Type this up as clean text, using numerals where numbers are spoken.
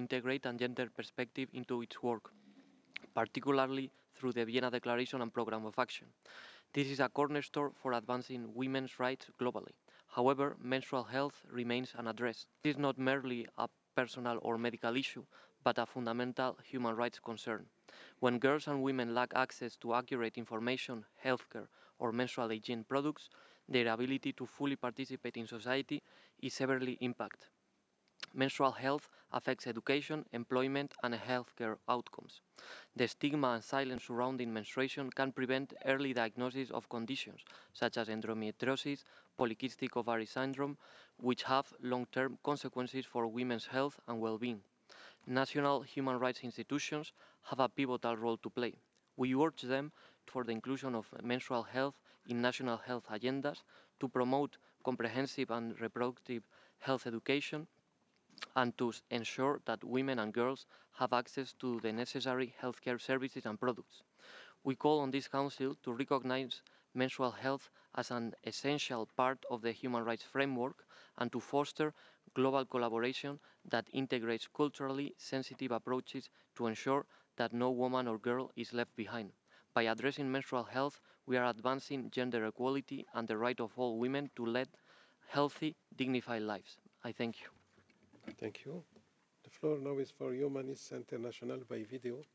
integrate a gender perspective into its work, particularly through the Vienna Declaration and Programme of Action. This is a cornerstone for advancing women's rights globally. However, menstrual health remains unaddressed. This is not merely a personal or medical issue, but a fundamental human rights concern. When girls and women lack access to accurate information, healthcare, or menstrual hygiene products, their ability to fully participate in society is severely impacted. Menstrual health affects education, employment, and healthcare outcomes. The stigma and silence surrounding menstruation can prevent early diagnosis of conditions such as endometriosis, polycystic ovary syndrome, which have long term consequences for women's health and well being. National human rights institutions have a pivotal role to play. We urge them for the inclusion of menstrual health in national health agendas to promote comprehensive and reproductive health education and to ensure that women and girls have access to the necessary healthcare services and products. We call on this Council to recognize menstrual health as an essential part of the human rights framework and to foster global collaboration that integrates culturally sensitive approaches to ensure that no woman or girl is left behind. By addressing menstrual health, we are advancing gender equality and the right of all women to lead healthy, dignified lives. I thank you. Thank you. The floor now is for Humanis International by video.